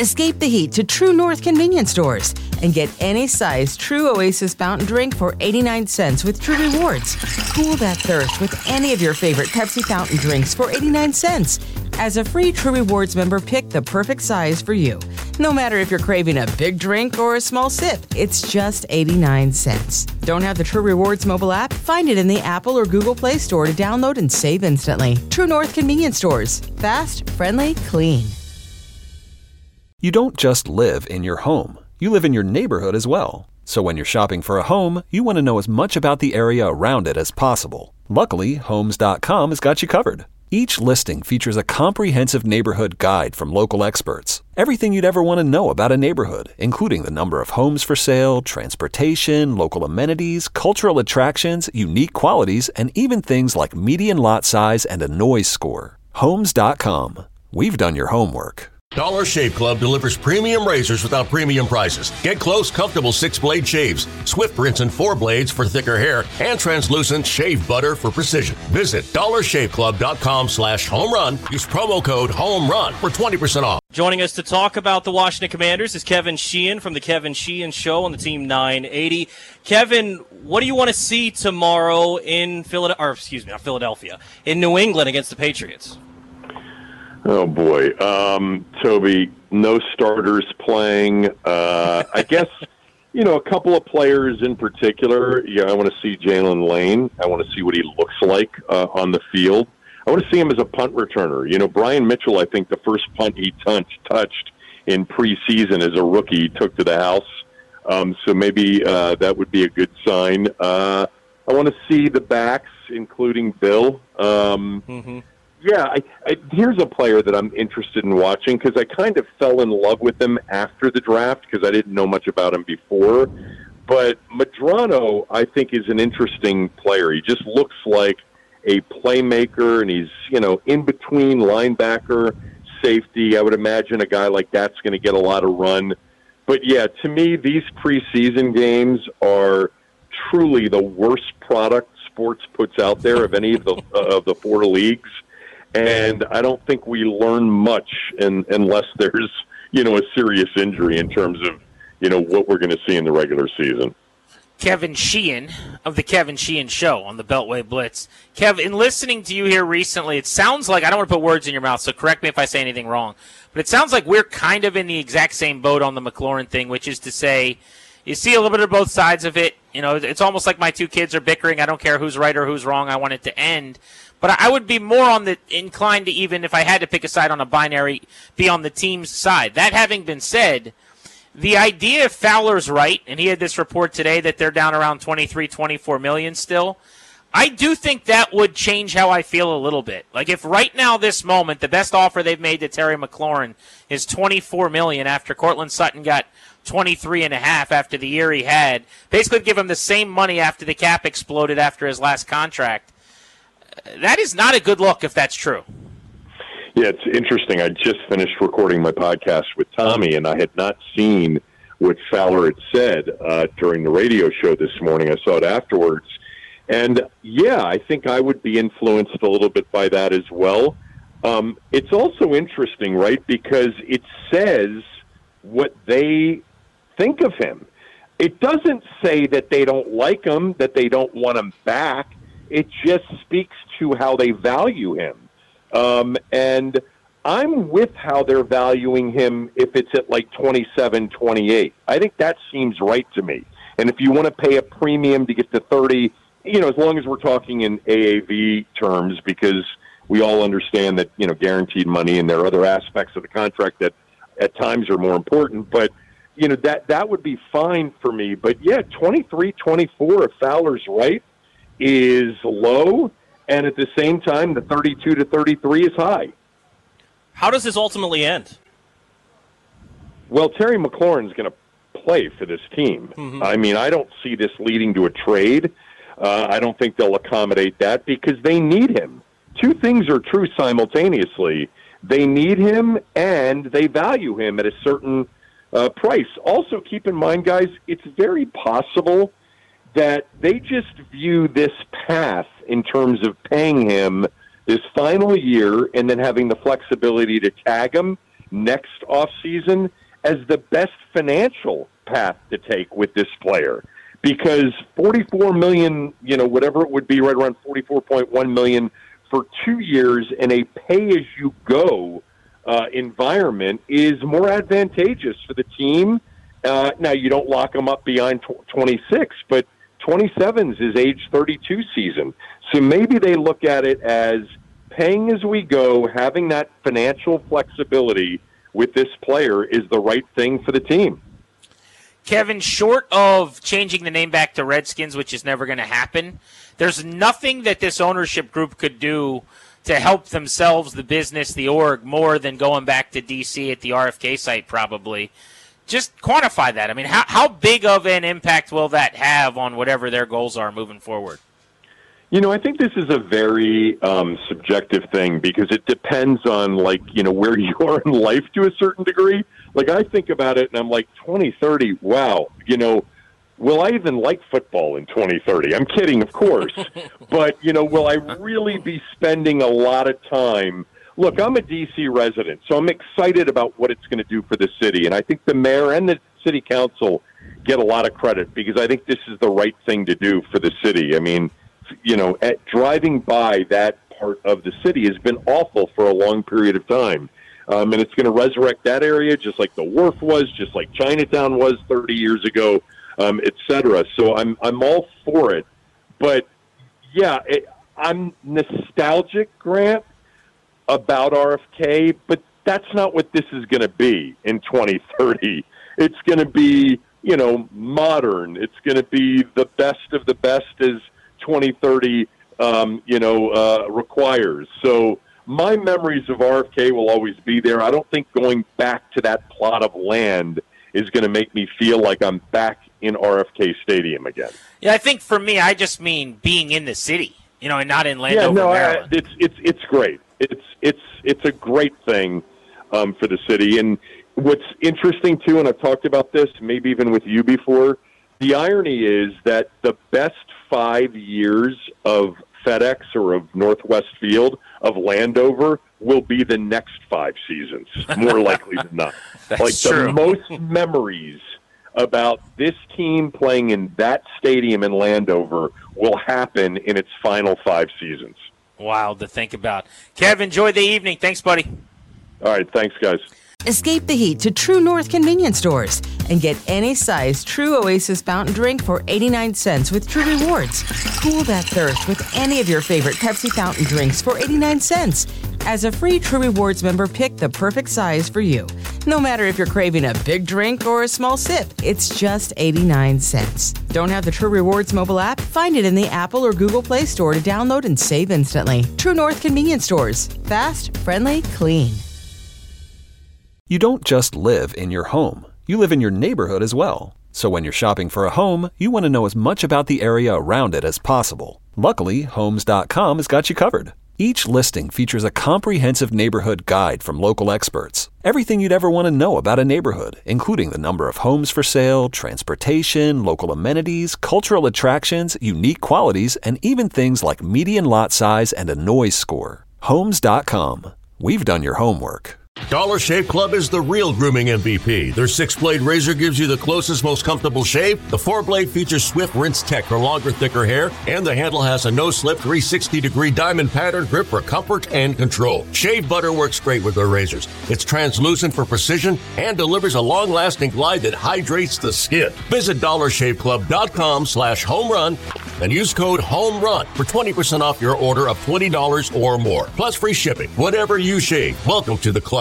Escape the heat to True North convenience stores and get any size True Oasis fountain drink for 89 cents with True Rewards. Cool that thirst with any of your favorite Pepsi fountain drinks for 89 cents. As a free True Rewards member, pick the perfect size for you. No matter if you're craving a big drink or a small sip, it's just 89 cents. Don't have the True Rewards mobile app? Find it in the Apple or Google Play Store to download and save instantly. True North convenience stores. Fast, friendly, clean. You don't just live in your home. You live in your neighborhood as well. So when you're shopping for a home, you want to know as much about the area around it as possible. Luckily, Homes.com has got you covered. Each listing features a comprehensive neighborhood guide from local experts. Everything you'd ever want to know about a neighborhood, including the number of homes for sale, transportation, local amenities, cultural attractions, unique qualities, and even things like median lot size and a noise score. Homes.com. We've done your homework. Dollar Shave Club delivers premium razors without premium prices. Get close, comfortable 6-blade shaves, swift rinse and 4 blades for thicker hair, and translucent shave butter for precision. Visit dollarshaveclub.com/home run. Use promo code HOMERUN for 20% off. Joining us to talk about the Washington Commanders is Kevin Sheehan from the Kevin Sheehan Show on the Team 980. Kevin, what do you want to see tomorrow in Philadelphia, in New England against the Patriots? Oh, boy. Toby, no starters playing. I guess, a couple of players in particular. Yeah, I want to see Jalen Lane. I want to see what he looks like on the field. I want to see him as a punt returner. Brian Mitchell, I think the first punt he touched in preseason as a rookie, took to the house. So maybe that would be a good sign. I want to see the backs, including Bill. Yeah, here's a player that I'm interested in watching because I kind of fell in love with him after the draft because I didn't know much about him before. But Medrano, I think, is an interesting player. He just looks like a playmaker, and he's, in between linebacker, safety. I would imagine a guy like that's going to get a lot of run. But, yeah, to me, these preseason games are truly the worst product sports puts out there of any of the 4 leagues. And I don't think we learn much unless there's, a serious injury in terms of, what we're going to see in the regular season. Kevin Sheehan of the Kevin Sheehan Show on the Beltway Blitz. Kev, in listening to you here recently, it sounds like, I don't want to put words in your mouth, so correct me if I say anything wrong, but it sounds like we're kind of in the exact same boat on the McLaurin thing, which is to say, you see a little bit of both sides of it. It's almost like my 2 kids are bickering. I don't care who's right or who's wrong. I want it to end. But I would be more on the inclined to, even if I had to pick a side on a binary, be on the team's side. That having been said, the idea if Fowler's right, and he had this report today that they're down around 23, 24 million still, I do think that would change how I feel a little bit. Like if right now, this moment, the best offer they've made to Terry McLaurin is 24 million after Cortland Sutton got 23.5 after the year he had, basically give him the same money after the cap exploded after his last contract. That is not a good look if that's true. Yeah, it's interesting. I just finished recording my podcast with Tommy, and I had not seen what Fowler had said during the radio show this morning. I saw it afterwards. And, yeah, I think I would be influenced a little bit by that as well. It's also interesting, right, because it says what they think of him. It doesn't say that they don't like him, that they don't want him back. It just speaks to how they value him. And I'm with how they're valuing him if it's at like 27, 28. I think that seems right to me. And if you want to pay a premium to get to 30, as long as we're talking in AAV terms, because we all understand that, guaranteed money and there are other aspects of the contract that at times are more important. But, that would be fine for me. But, yeah, 23, 24, if Fowler's right, is low, and at the same time, the 32 to 33 is high. How does this ultimately end? Well, Terry McLaurin's going to play for this team. Mm-hmm. I mean, I don't see this leading to a trade. I don't think they'll accommodate that because they need him. 2 things are true simultaneously. They need him, and they value him at a certain price. Also, keep in mind, guys, it's very possible that they just view this path in terms of paying him this final year and then having the flexibility to tag him next offseason as the best financial path to take with this player, because $44 million, whatever it would be, right around $44.1 million for 2 years in a pay-as-you-go environment is more advantageous for the team. Now, you don't lock them up beyond 26, but 27's his age 32 season. So maybe they look at it as paying as we go, having that financial flexibility with this player is the right thing for the team. Kevin, short of changing the name back to Redskins, which is never going to happen, there's nothing that this ownership group could do to help themselves, the business, the org, more than going back to D.C. at the RFK site probably. Just quantify that. I mean, how big of an impact will that have on whatever their goals are moving forward? I think this is a very subjective thing because it depends on, where you are in life to a certain degree. I think about it and I'm like, 2030, wow, will I even like football in 2030? I'm kidding, of course. But, will I really be spending a lot of time? Look, I'm a D.C. resident, so I'm excited about what it's going to do for the city. And I think the mayor and the city council get a lot of credit because I think this is the right thing to do for the city. I mean, driving by that part of the city has been awful for a long period of time. And it's going to resurrect that area just like the Wharf was, just like Chinatown was 30 years ago, et cetera. So I'm all for it. But, yeah, I'm nostalgic, Grant, about RFK, but that's not what this is going to be in 2030. It's going to be, modern. It's going to be the best of the best as 2030, requires. So my memories of RFK will always be there. I don't think going back to that plot of land is going to make me feel like I'm back in RFK Stadium again. Yeah, I think for me, I just mean being in the city, and not in Landover, Maryland. It's great. It's a great thing for the city. And what's interesting, too, and I've talked about this maybe even with you before, the irony is that the best 5 years of FedEx or of Northwest Field of Landover will be the next 5 seasons, more likely than not. That's true. The most memories about this team playing in that stadium in Landover will happen in its final 5 seasons. Wild to think about. Kev, enjoy the evening. Thanks, buddy. All right, thanks, guys. Escape the heat to True North convenience stores and get any size True Oasis fountain drink for 89 cents with True Rewards. Cool that thirst with any of your favorite Pepsi fountain drinks for 89 cents. As a free True Rewards member, pick the perfect size for you. No matter if you're craving a big drink or a small sip, it's just 89 cents. Don't have the True Rewards mobile app? Find it in the Apple or Google Play Store to download and save instantly. True North convenience stores. Fast, friendly, clean. You don't just live in your home. You live in your neighborhood as well. So when you're shopping for a home, you want to know as much about the area around it as possible. Luckily, Homes.com has got you covered. Each listing features a comprehensive neighborhood guide from local experts. Everything you'd ever want to know about a neighborhood, including the number of homes for sale, transportation, local amenities, cultural attractions, unique qualities, and even things like median lot size and a noise score. Homes.com. We've done your homework. Dollar Shave Club is the real grooming MVP. Their 6-blade razor gives you the closest, most comfortable shave. The 4-blade features Swift Rinse Tech for longer, thicker hair, and the handle has a no-slip 360-degree diamond pattern grip for comfort and control. Shave butter works great with their razors. It's translucent for precision and delivers a long-lasting glide that hydrates the skin. Visit DollarShaveClub.com/homerun and use code HOMERUN for 20% off your order of $20 or more, plus free shipping. Whatever you shave, welcome to the club.